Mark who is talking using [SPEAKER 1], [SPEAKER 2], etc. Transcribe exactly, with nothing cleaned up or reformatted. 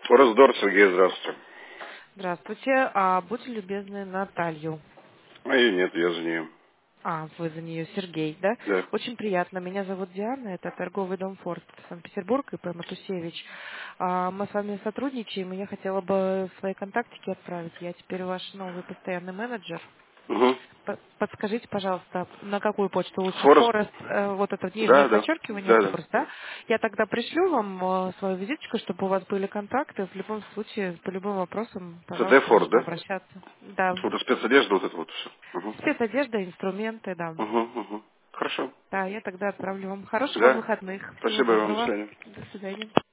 [SPEAKER 1] Раздор, Сергей, здравствуйте.
[SPEAKER 2] Здравствуйте. А, будьте любезны, Наталью.
[SPEAKER 1] А ее нет, я за нее.
[SPEAKER 2] А, вы за нее Сергей, да?
[SPEAKER 1] Да.
[SPEAKER 2] Очень приятно. Меня зовут Диана, это торговый дом Форд Санкт-Петербург, и П. Матусевич. А, мы с вами сотрудничаем, и я хотела бы свои контактики отправить. Я теперь ваш новый постоянный менеджер.
[SPEAKER 1] Угу.
[SPEAKER 2] П- Подскажите, пожалуйста, на какую почту лучше?
[SPEAKER 1] Форест?
[SPEAKER 2] Форест, э, вот это нижнее
[SPEAKER 1] Да, да.
[SPEAKER 2] подчеркивание,
[SPEAKER 1] Да, да.
[SPEAKER 2] Форест, да? Я тогда пришлю вам э, свою визиточку, чтобы у вас были контакты. В любом случае, по любым вопросам,
[SPEAKER 1] ЦТ
[SPEAKER 2] пожалуйста,
[SPEAKER 1] Форд,
[SPEAKER 2] можете
[SPEAKER 1] да?
[SPEAKER 2] обращаться. Да.
[SPEAKER 1] Вот спецодежда, вот это вот все. Угу.
[SPEAKER 2] Спецодежда, инструменты, да.
[SPEAKER 1] Угу, угу. Хорошо.
[SPEAKER 2] Да, я тогда отправлю вам хороших вам
[SPEAKER 1] Да.
[SPEAKER 2] выходных. Всего
[SPEAKER 1] Спасибо вам, до
[SPEAKER 2] доброго.
[SPEAKER 1] свидания.
[SPEAKER 2] До свидания.